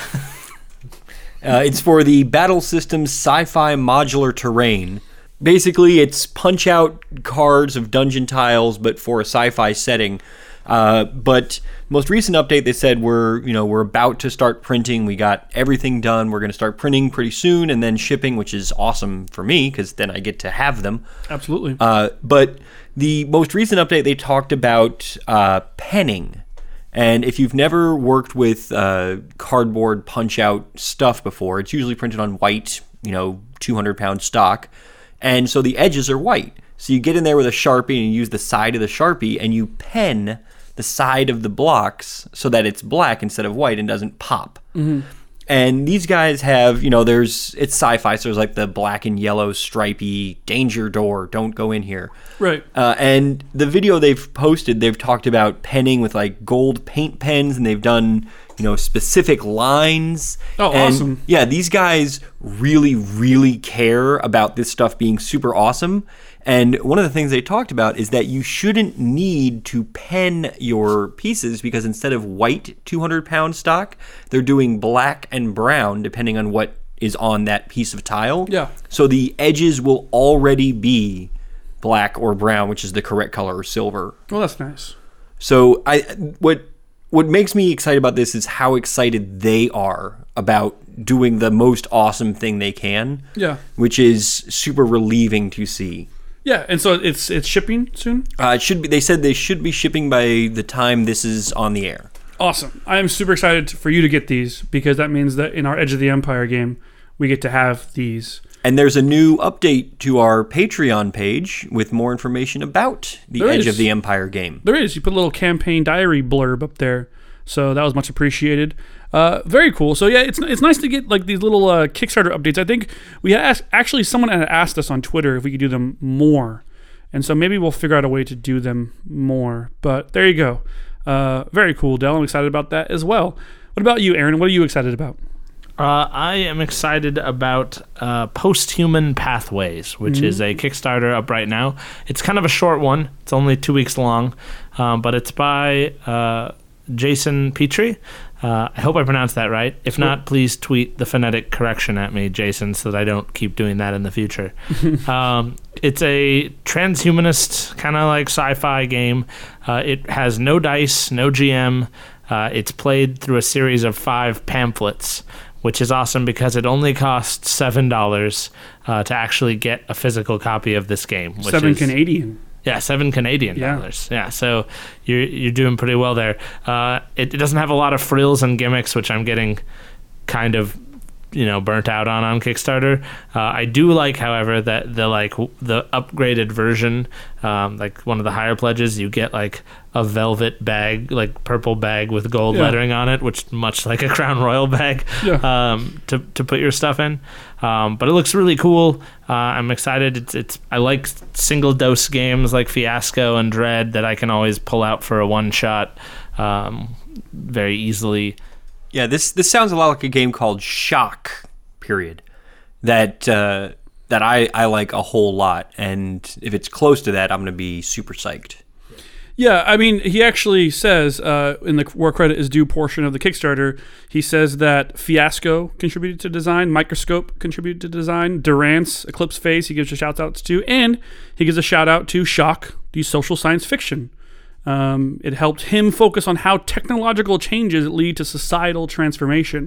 Uh, it's for the Battle Systems Sci-Fi Modular Terrain. Basically, it's punch-out cards of dungeon tiles, but for a sci-fi setting. Uh, but most recent update, they said we're you know we're about to start printing. We got everything done. We're going to start printing pretty soon, and then shipping, which is awesome for me because then I get to have them. Absolutely. Uh, but the most recent update, they talked about uh, penning. And if you've never worked with uh, cardboard punch-out stuff before, it's usually printed on white, you know, two hundred pound stock. And so the edges are white. So you get in there with a Sharpie and you use the side of the Sharpie and you pen the side of the blocks so that it's black instead of white and doesn't pop. Mm-hmm. And these guys have, you know, there's, it's sci-fi, so there's like the black and yellow stripy danger door, don't go in here. Right. Uh, and the video they've posted, they've talked about penning with like gold paint pens, and they've done, you know, specific lines. Oh, and awesome. Yeah, these guys really, really care about this stuff being super awesome. And one of the things they talked about is that you shouldn't need to pen your pieces, because instead of white two hundred pound stock, they're doing black and brown depending on what is on that piece of tile. Yeah. So the edges will already be black or brown, which is the correct color, or silver. Well, that's nice. So I what what makes me excited about this is how excited they are about doing the most awesome thing they can. Yeah. Which is super relieving to see. Yeah, and so it's it's shipping soon? Uh, it should be. They said they should be shipping by the time this is on the air. Awesome. I am super excited for you to get these, because that means that in our Edge of the Empire game, we get to have these. And there's a new update to our Patreon page with more information about the There Edge is. of the Empire game. There is. You put a little campaign diary blurb up there, so that was much appreciated. Uh, very cool. So yeah, it's it's nice to get like these little uh, Kickstarter updates. I think we had asked, actually someone had asked us on Twitter if we could do them more, and so maybe we'll figure out a way to do them more. But there you go. Uh, very cool, Del. I'm excited about that as well. What about you, Aaron? What are you excited about? Uh, I am excited about uh, Post-Human Pathways, which Mm-hmm. is a Kickstarter up right now. It's kind of a short one. It's only two weeks long, um, but it's by uh, Jason Petrie. Uh, I hope I pronounced that right. If not, please tweet the phonetic correction at me, Jason, so that I don't keep doing that in the future. um, it's a transhumanist, kind of like sci-fi game. Uh, it has no dice, no G M. Uh, it's played through a series of five pamphlets, which is awesome because it only costs seven dollars uh, to actually get a physical copy of this game. Which Seven is, Canadian. Yeah, seven Canadian Yeah. dollars. Yeah, so you're you're doing pretty well there. Uh, it, it doesn't have a lot of frills and gimmicks, which I'm getting kind of, you know, burnt out on on Kickstarter. Uh, I do like, however, that the like w- the upgraded version, um, like one of the higher pledges, you get like a velvet bag, like purple bag with gold Yeah. lettering on it, which much like a Crown Royal bag, Yeah. um, to to put your stuff in. Um, but it looks really cool. Uh, I'm excited. It's it's I like single dose games like Fiasco and Dread that I can always pull out for a one shot um, very easily. Yeah, this this sounds a lot like a game called Shock, period, that uh, that I, I like a whole lot. And if it's close to that, I'm going to be super psyched. Yeah, I mean, he actually says uh, in the where credit is due portion of the Kickstarter, he says that Fiasco contributed to design, Microscope contributed to design, Durance, Eclipse Phase, he gives a shout outs to, and he gives a shout out to Shock, the social science fiction. Um, it helped him focus on how technological changes lead to societal transformation.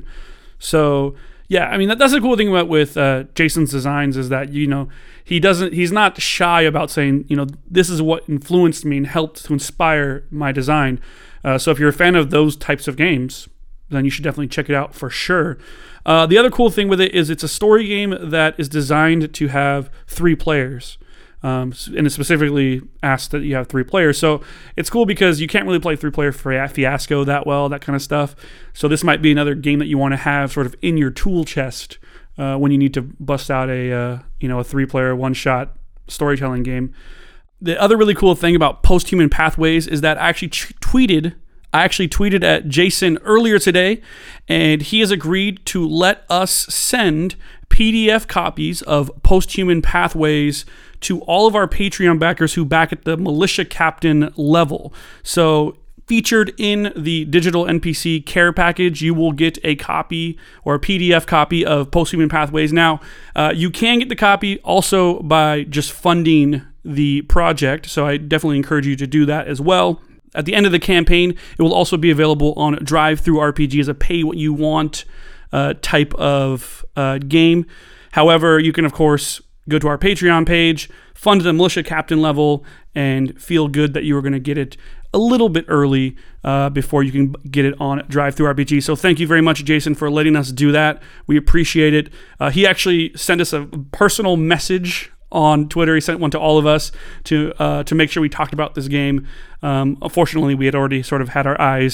So, yeah, I mean, that, that's the cool thing about with uh, Jason's designs is that, you know, he doesn't, he's not shy about saying, you know, this is what influenced me and helped to inspire my design. Uh, so if you're a fan of those types of games, then you should definitely check it out for sure. Uh, the other cool thing with it is it's a story game that is designed to have three players. Um, and it specifically asks that you have three players. So it's cool because you can't really play three-player Fiasco that well, that kind of stuff. So this might be another game that you want to have sort of in your tool chest uh, when you need to bust out a uh, you know a three-player one-shot storytelling game. The other really cool thing about Post-Human Pathways is that I actually t- tweeted I actually tweeted at Jason earlier today, and he has agreed to let us send P D F copies of Post-Human Pathways to all of our Patreon backers who back at the Militia Captain level. So featured in the digital N P C care package, you will get a copy or a P D F copy of Post-Human Pathways. Now, uh, you can get the copy also by just funding the project, so I definitely encourage you to do that as well. At the end of the campaign, it will also be available on Drive-Thru-R P G as a pay-what-you-want uh, type of uh, game. However, you can, of course, go to our Patreon page, fund the Militia Captain level, and feel good that you are going to get it a little bit early uh, before you can get it on Drive-Thru R P G. So thank you very much, Jason, for letting us do that. We appreciate it. Uh, he actually sent us a personal message on Twitter. He sent one to all of us to uh, to make sure we talked about this game. Um, unfortunately, we had already sort of had our eyes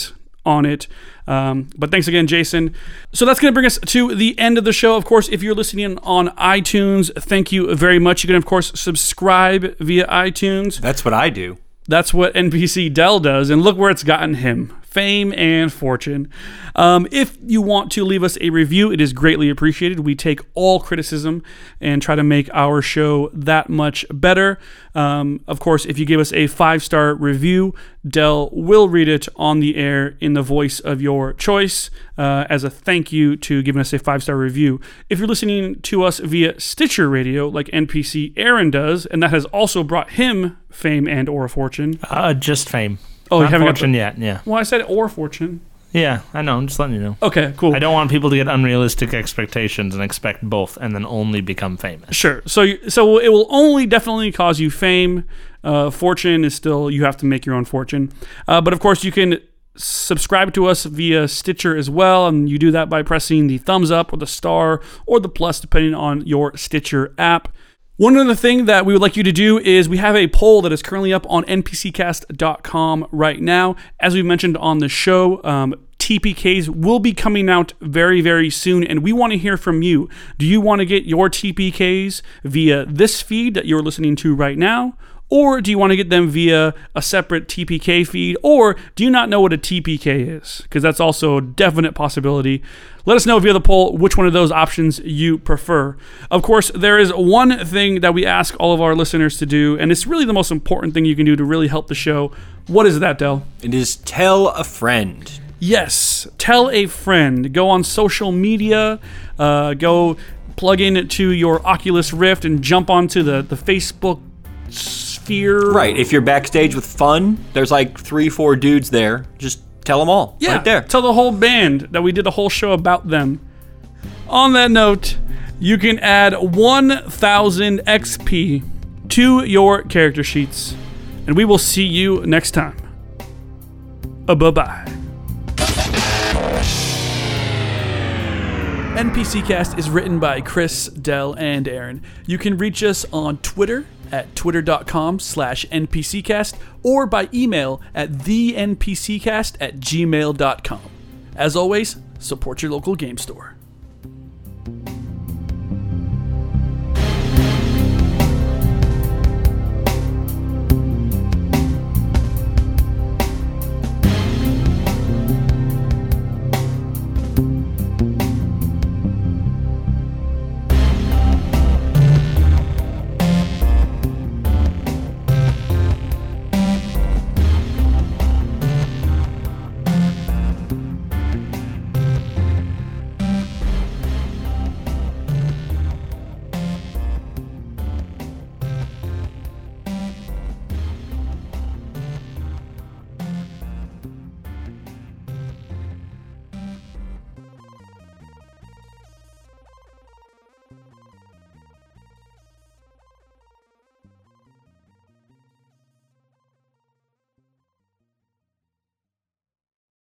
on it. Um, but thanks again, Jason. So that's going to bring us to the end of the show. Of course, if you're listening on iTunes, thank you very much. You can, of course, subscribe via iTunes. That's what I do. That's what N P C Dell does, and look where it's gotten him. Fame and fortune. Um, if you want to leave us a review, it is greatly appreciated. We take all criticism and try to make our show that much better. Um, of course, if you give us a five-star review, Dell will read it on the air in the voice of your choice uh, as a thank you to giving us a five-star review. If you're listening to us via Stitcher Radio, like N P C Aaron does, and that has also brought him fame and or fortune. Uh, just fame. Oh, Not you haven't fortune got the, yet, yeah. Well, I said or fortune. Yeah, I know. I'm just letting you know. Okay, cool. I don't want people to get unrealistic expectations and expect both and then only become famous. Sure. So, you, so it will only definitely cause you fame. Uh, fortune is still, you have to make your own fortune. Uh, but of course, you can subscribe to us via Stitcher as well, and you do that by pressing the thumbs up or the star or the plus, depending on your Stitcher app. One other thing that we would like you to do is we have a poll that is currently up on N P C cast dot com right now. As we mentioned on the show, um, T P Ks will be coming out very, very soon, and we want to hear from you. Do you want to get your T P Ks via this feed that you're listening to right now? Or do you want to get them via a separate T P K feed? Or do you not know what a T P K is? Because that's also a definite possibility. Let us know via the poll which one of those options you prefer. Of course, there is one thing that we ask all of our listeners to do, and it's really the most important thing you can do to really help the show. What is that, Del? It is tell a friend. Yes, tell a friend. Go on social media. Uh, go plug in to your Oculus Rift and jump onto the, the Facebook sphere. Right. If you're backstage with fun, there's like three, four dudes there. Just tell them all. Yeah, right there. Tell the whole band that we did a whole show about them. On that note, you can add one thousand X P to your character sheets, and we will see you next time. Uh, bye-bye. N P C Cast is written by Chris, Dell, and Aaron. You can reach us on Twitter at twitter.com slash npccast or by email at thenpccast at gmail.com. As always, support your local game store.